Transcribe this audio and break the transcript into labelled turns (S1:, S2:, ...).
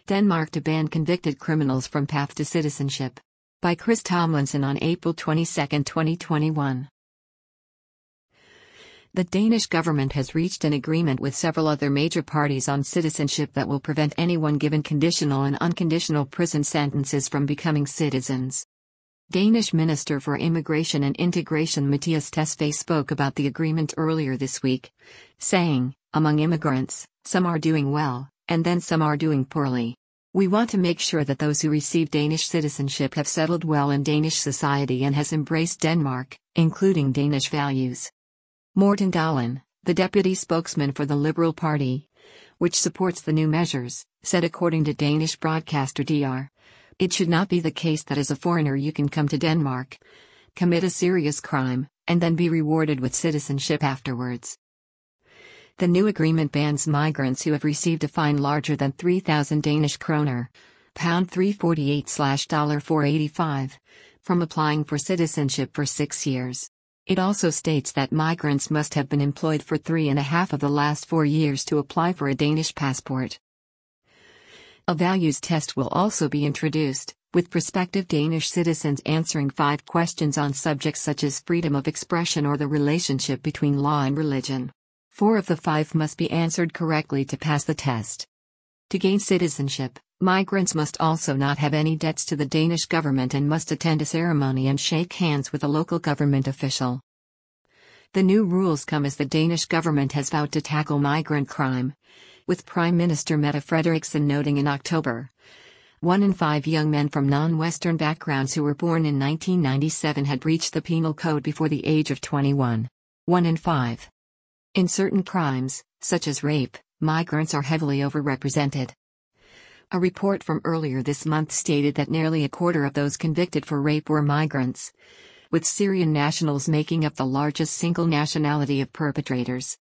S1: Denmark to ban convicted criminals from path to citizenship. By Chris Tomlinson on April 22, 2021. The Danish government has reached an agreement with several other major parties on citizenship that will prevent anyone given conditional and unconditional prison sentences from becoming citizens. Danish Minister for Immigration and Integration Mattias Tesfaye spoke about the agreement earlier this week, saying, "Among immigrants, some are doing well, and then some are doing poorly. We want to make sure that those who receive Danish citizenship have settled well in Danish society and has embraced Denmark, including Danish values." Morten Dahlin, the deputy spokesman for the Liberal Party, which supports the new measures, said according to Danish broadcaster DR, "It should not be the case that as a foreigner you can come to Denmark, commit a serious crime, and then be rewarded with citizenship afterwards." The new agreement bans migrants who have received a fine larger than 3,000 Danish kroner, £348/$485, from applying for citizenship for 6 years. It also states that migrants must have been employed for 3.5 of the last 4 years to apply for a Danish passport. A values test will also be introduced, with prospective Danish citizens answering 5 questions on subjects such as freedom of expression or the relationship between law and religion. 4 of the 5 must be answered correctly to pass the test. To gain citizenship, migrants must also not have any debts to the Danish government and must attend a ceremony and shake hands with a local government official. The new rules come as the Danish government has vowed to tackle migrant crime, with Prime Minister Mette Frederiksen noting in October, 1 in 5 young men from non-Western backgrounds who were born in 1997 had breached the penal code before the age of 21. 1 in 5. In certain crimes, such as rape, migrants are heavily overrepresented. A report from earlier this month stated that nearly a quarter of those convicted for rape were migrants, with Syrian nationals making up the largest single nationality of perpetrators.